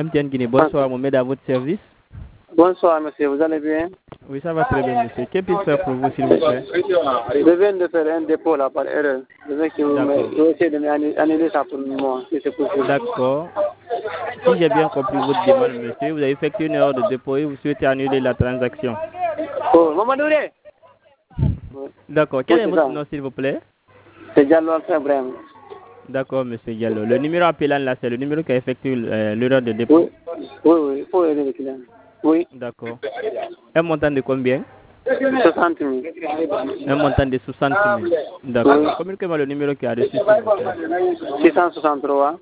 MTN Guinée, bonsoir, Mohamed, à votre service. Bonsoir, monsieur, vous allez bien? Oui, ça va très bien, monsieur. Que puis-je faire pour vous, s'il vous plaît? Je viens de faire un dépôt là par erreur. Je veux que vous essayez de m'annuler ça pour moi, si c'est possible. D'accord. Si j'ai bien compris votre demande, monsieur, vous avez effectué une erreur de dépôt et vous souhaitez annuler la transaction. Oh, Maman Douré. D'accord. Quel est votre nom, s'il vous plaît? C'est Diallo Alpha Ibrahim. D'accord, monsieur Diallo. Le numéro appelant là, c'est le numéro qui a effectué l'erreur de dépôt. Oui, il faut aider le client. Oui. D'accord. Un montant de combien? 60 000. Un montant de 60 000. D'accord. Oui. Communiquez-moi le numéro qui a reçu, s'il vous plaît. 663.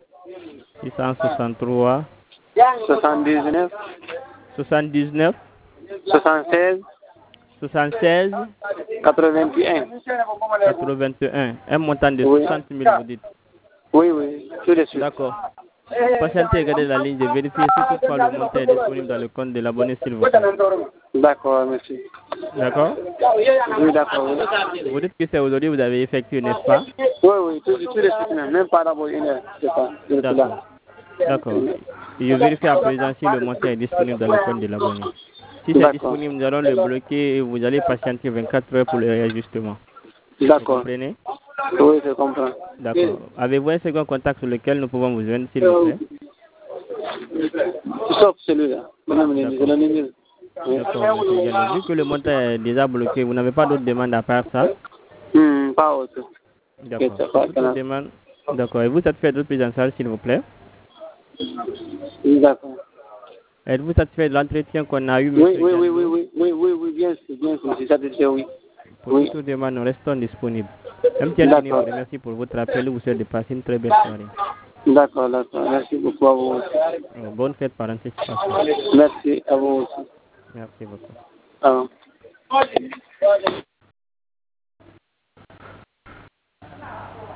663. 79. 79. 76. 76. 81. 81. Un montant de 60 000, vous dites. Oui, oui, tout de suite. D'accord. Patientez, regardez la ligne de vérifier si toutefois le montant est disponible dans le compte de l'abonné, s'il vous plaît. D'accord, merci. D'accord? Oui, d'accord. Oui. Vous dites que c'est aujourd'hui que vous avez effectué, n'est-ce pas? Oui, tout de suite, même pas d'abord une heure, c'est ça. D'accord. D'accord. Je vérifie à présent si le montant est disponible dans le compte de l'abonné. Si c'est disponible, nous allons le bloquer et vous allez patienter 24 heures pour le réajustement. D'accord. Vous comprenez? Oui, je comprends. D'accord. Avez-vous un second contact sur lequel nous pouvons vous joindre, s'il vous plaît? Sauf celui-là. D'accord, monsieur Diallo. Vu que le montant est déjà bloqué, vous n'avez pas d'autres demandes à part ça? Pas autre. D'accord. D'accord. Et vous satisfait d'autres prises en charge, s'il vous plaît? D'accord. Êtes-vous satisfait de l'entretien qu'on a eu, monsieur Diallo? Oui, bien sûr, je suis satisfait, oui. Pour toute demande, nous restons disponibles. MTN Guinée vous remercie pour votre appel et vous souhaite de passer une très belle soirée. D'accord. Merci beaucoup à vous aussi. Bonne fête par anticipation. Merci à vous aussi. Merci beaucoup.